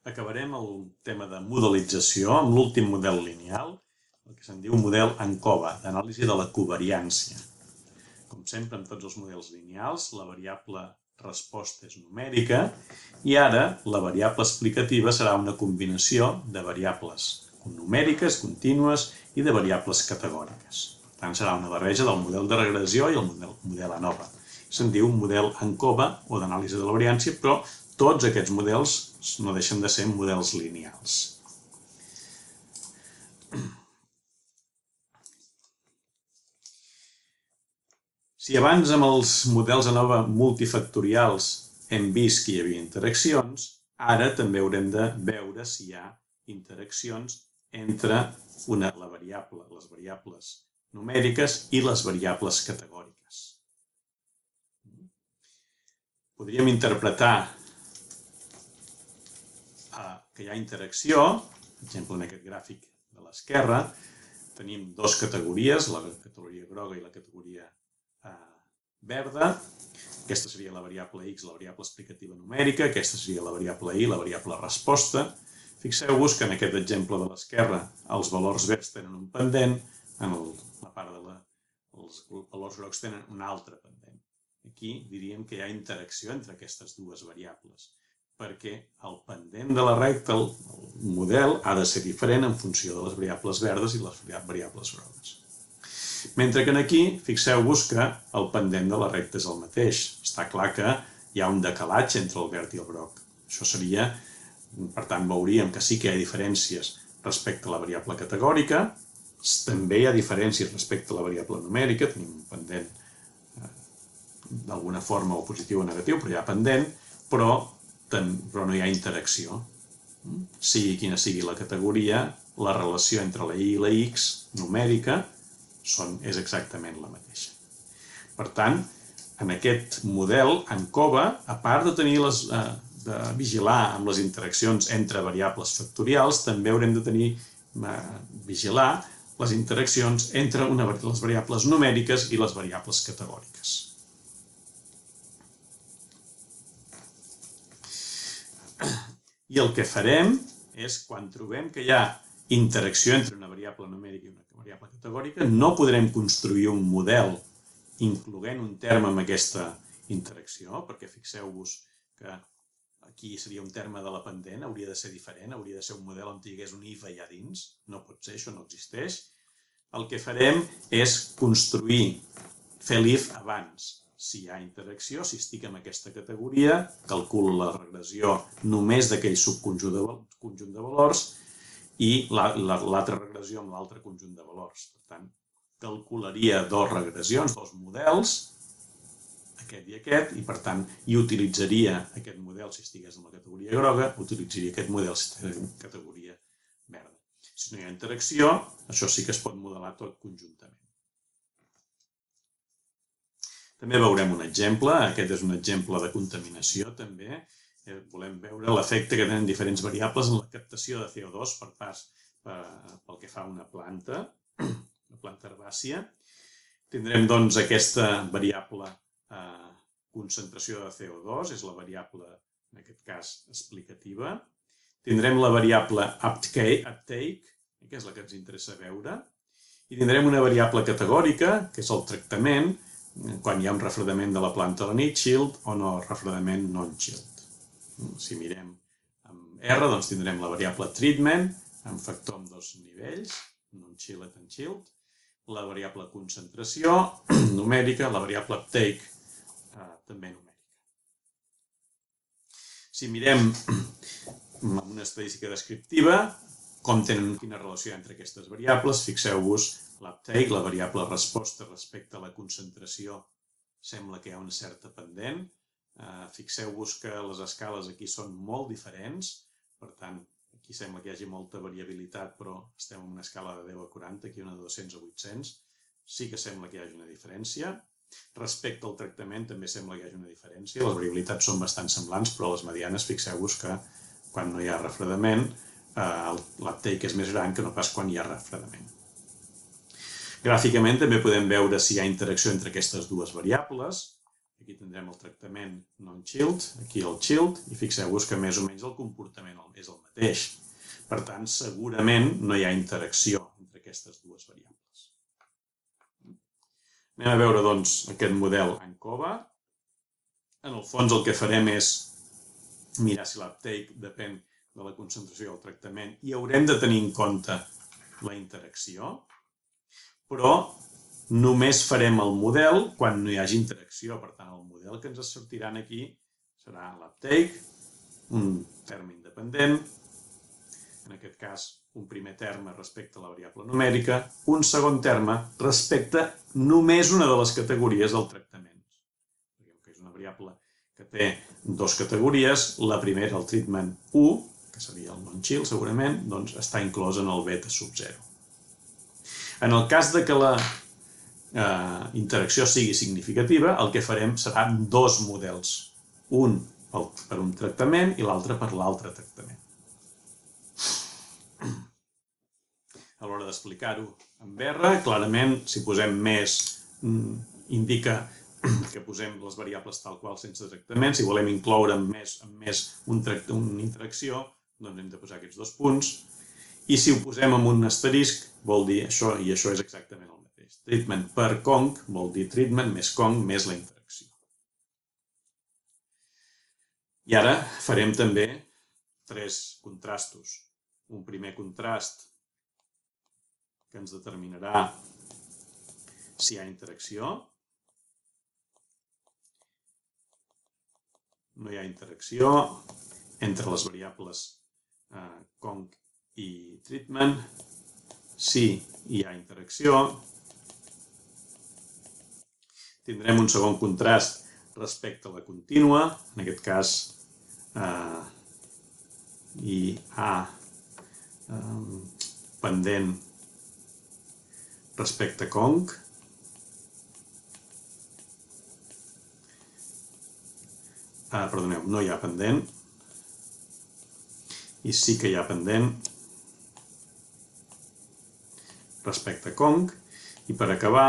acabarem el tema de modelització amb l'últim model lineal, el que se'n diu model ANCOVA, d'anàlisi de la covariància. Com sempre, amb tots els models lineals, la variable resposta és numèrica i ara la variable explicativa serà una combinació de variables numèriques, contínues i de variables categòriques. Per tant, serà una barreja del model de regressió i el model ANOVA. Se'n diu model ANCOVA o d'anàlisi de la variància, però tots aquests models no deixen de ser models lineals. Si abans amb els models ANOVA multifactorials hem vist que hi havia interaccions, ara també haurem de veure si hi ha interaccions entre les variables numèriques i les variables categòriques. Podríem interpretar que hi ha interacció, per exemple, en aquest gràfic de l'esquerra, tenim dues categories, la categoria groga i la categoria verda. Aquesta seria la variable x, la variable explicativa numèrica, aquesta seria la variable y, la variable resposta. Fixeu-vos que en aquest exemple de l'esquerra els valors verds tenen un pendent, en la part els valors grocs tenen un altre pendent. Aquí diríem que hi ha interacció entre aquestes dues variables, perquè el pendent de la recta, el model, ha de ser diferent en funció de les variables verdes i les variables grogues. Mentre que aquí, fixeu-vos que el pendent de la recta és el mateix. Està clar que hi ha un decalatge entre el verd i el groc. Això seria, per tant, veuríem que sí que hi ha diferències respecte a la variable categòrica, també hi ha diferències respecte a la variable numèrica, tenim un pendent d'alguna forma o positiu o negatiu, però hi ha pendent, però no hi ha interacció. Sigui quina sigui la categoria, la relació entre la y i la x numèrica és exactament la mateixa. Per tant, en aquest model, ANCOVA, a part de vigilar amb les interaccions entre variables factorials, també haurem de vigilar les interaccions entre les variables numèriques i les variables categòriques. I el que farem és, quan trobem que hi ha interacció entre una variable numèrica i una variable categòrica, no podrem construir un model incloent un terme amb aquesta interacció, perquè fixeu-vos que aquí seria un terme de la pendent, hauria de ser diferent, hauria de ser un model on hi hagués un if allà dins, no pot ser, això no existeix. El que farem és fer l'if abans. Si hi ha interacció, si estic en aquesta categoria, calculo la regressió només d'aquell subconjunt de valors i l'altra regressió amb l'altre conjunt de valors. Per tant, calcularia dues regressions, dos models, aquest i aquest, i per tant, utilitzaria aquest model si estigués en la categoria groga, utilitzaria aquest model si estigués en la categoria verda. Si no hi ha interacció, això sí que es pot modelar tot conjuntament. També veurem un exemple, aquest és un exemple de contaminació també. Volem veure l'efecte que tenen diferents variables en la captació de CO2 pel que fa a una planta herbàcia. Tindrem doncs aquesta variable concentració de CO2, és la variable, en aquest cas, explicativa. Tindrem la variable uptake, que és la que ens interessa veure. I tindrem una variable categòrica, que és el tractament, quan hi ha un refredament de la planta a la nit, chilled o no refredament non-chilled. Si mirem amb R, doncs tindrem la variable treatment, amb factor amb dos nivells, non-chilled and chilled, la variable concentració numèrica, la variable uptake també numèrica. Si mirem amb una estadística descriptiva, quina relació hi ha entre aquestes variables, fixeu-vos l'uptake, la variable resposta respecte a la concentració, sembla que hi ha una certa pendent. Fixeu-vos que les escales aquí són molt diferents, per tant, aquí sembla que hi hagi molta variabilitat, però estem en una escala de 10 a 40, aquí una de 200 a 800. Sí que sembla que hi hagi una diferència. Respecte al tractament també sembla que hi hagi una diferència. Les variabilitats són bastant semblants, però les medianes, fixeu-vos que quan no hi ha refredament, l'uptake és més gran que no pas quan hi ha refredament. Gràficament també podem veure si hi ha interacció entre aquestes dues variables. Aquí tindrem el tractament non-chilled, aquí el chilled, i fixeu-vos que més o menys el comportament és el mateix. Per tant, segurament no hi ha interacció entre aquestes dues variables. Anem a veure, doncs, aquest model ANCOVA. En el fons el que farem és mirar si l'uptake depèn de la concentració del tractament i haurem de tenir en compte la interacció, però només farem el model quan no hi hagi interacció. Per tant, el model que ens sortiran aquí serà l'uptake, un terme independent, en aquest cas un primer terme respecte a la variable numèrica, un segon terme respecte només una de les categories del tractament. És una variable que té dues categories, la primera, el treatment 1, que seria el non-chill segurament, doncs està inclòs en el beta sub 0. En el cas de que la interacció sigui significativa, el que farem seran dos models, un per un tractament i l'altre per l'altre tractament. A l'hora d'explicar-ho amb R, clarament, si posem més, indica que posem les variables tal qual sense tractament. Si volem incloure amb més una interacció, doncs hem de posar aquests dos punts. I si ho posem amb un asterisc, vol dir això, i això és exactament el mateix. Treatment per conc vol dir treatment més conc més la interacció. I ara farem també 3 contrastos. Un primer contrast que ens determinarà si hi ha interacció. No hi ha interacció entre les variables conc i treatment. Si hi ha interacció, tindrem un segon contrast respecte a la contínua, en aquest cas hi ha pendent respecte a conc. Perdoneu, no hi ha pendent. I sí que hi ha pendent respecte a conc. I per acabar,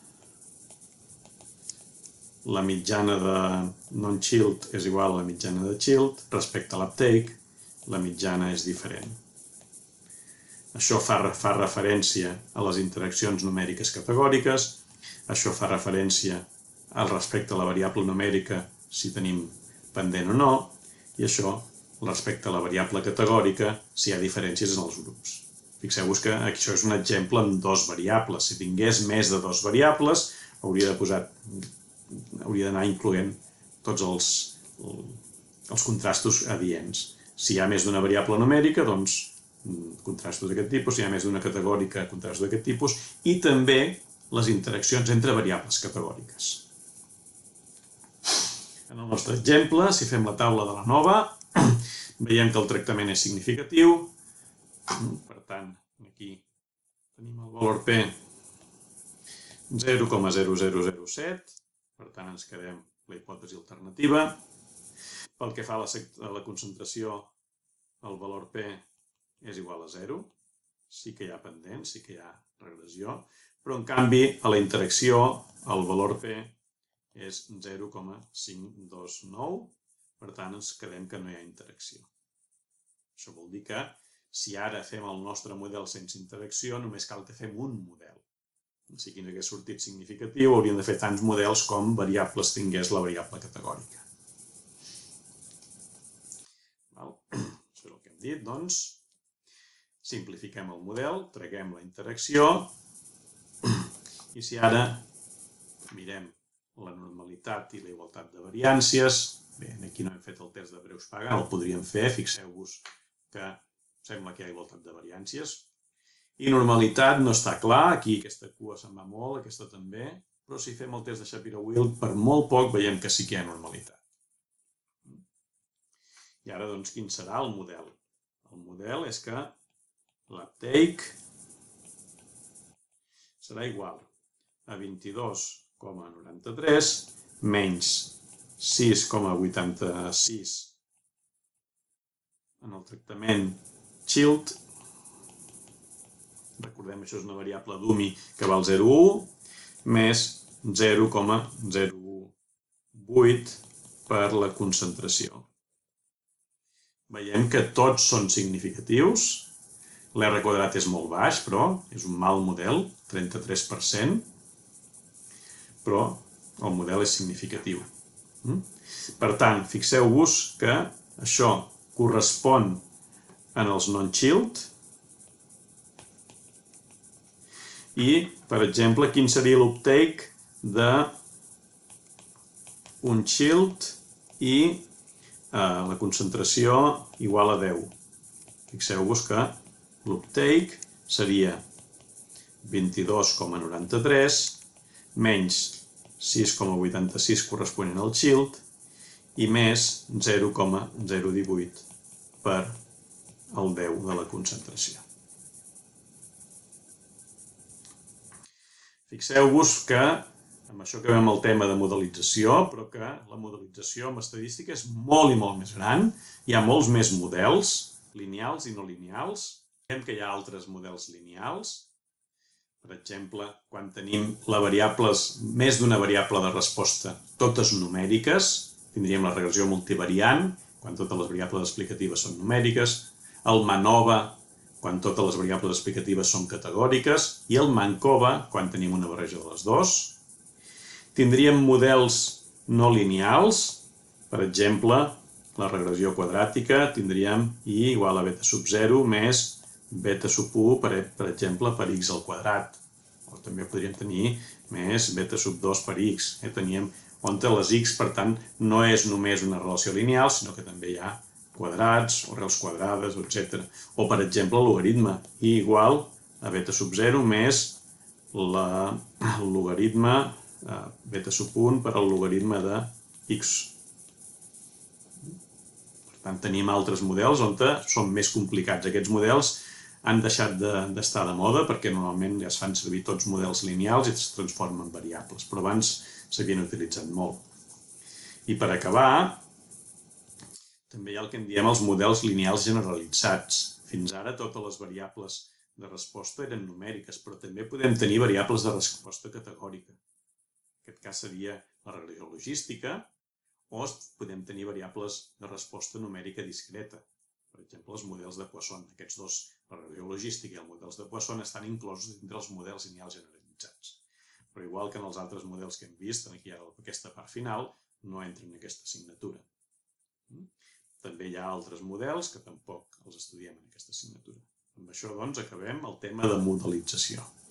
la mitjana de non-chilled és igual a la mitjana de chilled. Respecte a l'uptake, la mitjana és diferent. Això fa referència a les interaccions numèriques categòriques. Això fa referència al respecte a la variable numèrica, si tenim pendent o no, i això respecte a la variable categòrica, si hi ha diferències en els grups. Fixeu-vos que això és un exemple amb 2 variables. Si tingués més de 2 variables, hauria d'anar incloent tots els contrastos adients. Si hi ha més d'una variable numèrica, doncs contrastos d'aquest tipus, si hi ha més d'una categòrica, contrastos d'aquest tipus, i també les interaccions entre variables categòriques. En el nostre exemple, si fem la taula de la nova, veiem que el tractament és significatiu. Per tant, aquí tenim el valor P 0,0007. Per tant, ens quedem la hipòtesi alternativa. Pel que fa a la concentració, el valor P és igual a 0. Sí que hi ha pendent, sí que hi ha regressió, però en canvi a la interacció el valor P és 0,529, per tant ens quedem que no hi ha interacció. Això vol dir que si ara fem el nostre model sense interacció, només cal que fem un model. Si aquí no hagués sortit significatiu, hauríem de fer tants models com variables tingués la variable categòrica. Això és el que hem dit, doncs. Simplifiquem el model, traguem la interacció, i si ara mirem la normalitat i la igualtat de variàncies, bé, aquí no hem fet el test de Breusch-Pagan, el podríem fer, fixeu-vos que sembla que hi ha igualtat de variàncies. I normalitat no està clar, aquí aquesta cua se'n va molt, aquesta també, però si fem el test de Shapiro-Wilk, per molt poc veiem que sí que hi ha normalitat. I ara, doncs, quin serà el model? El model és que l'uptake serà igual a 22,93 menys 6,86 en el tractament chilled. Recordem, això és una variable d'UMI que val 0,1 més 0,01 8 per la concentració. Veiem que tots són significatius. L'R quadrat és molt baix, però és un mal model, 33%, però el model és significatiu. Per tant, fixeu-vos que això correspon en els non-chilled i, per exemple, quin seria l'uptake d'un chilled i la concentració igual a 10. Fixeu-vos que l'uptake seria 22,93 menys 6,86 corresponent al chilled i més 0,018 per el 10 de la concentració. Fixeu-vos que amb això acabem el tema de modelització, però que la modelització amb estadística és molt i molt més gran. Hi ha molts més models, lineals i no lineals. Veiem que hi ha altres models lineals. Per exemple, quan tenim més d'una variable de resposta, totes numèriques, tindríem la regressió multivariant, quan totes les variables explicatives són numèriques, el MANOVA, quan totes les variables explicatives són categòriques, i el MANCOVA, quan tenim una barreja de les dues. Tindríem models no lineals, per exemple, la regressió quadràtica, tindríem i igual a beta sub 0 més beta sub 1, per exemple, per x al quadrat. O també podríem tenir més beta sub 2 per x. Teníem on les x, per tant, no és només una relació lineal, sinó que també hi ha quadrats, o arrels quadrades, etc. O, per exemple, el logaritme, i igual a beta sub 0 més el logaritme beta sub 1 per al logaritme de x. Per tant, tenim altres models on són més complicats. Aquests models han deixat d'estar de moda perquè normalment ja es fan servir tots models lineals i es transformen en variables, però abans s'havien utilitzat molt. I per acabar, també hi ha el que en diem els models lineals generalitzats. Fins ara totes les variables de resposta eren numèriques, però també podem tenir variables de resposta categòrica. En aquest cas seria la regressió logística, o podem tenir variables de resposta numèrica discreta. Per exemple, els models de Poisson. Aquests dos, la regressió logística i els models de Poisson, estan inclosos dintre els models lineals generalitzats. Però igual que en els altres models que hem vist, aquí ara aquesta part final, no entren en aquesta assignatura. També hi ha altres models que tampoc els estudiem en aquesta assignatura. Amb això, doncs, acabem el tema de modelització.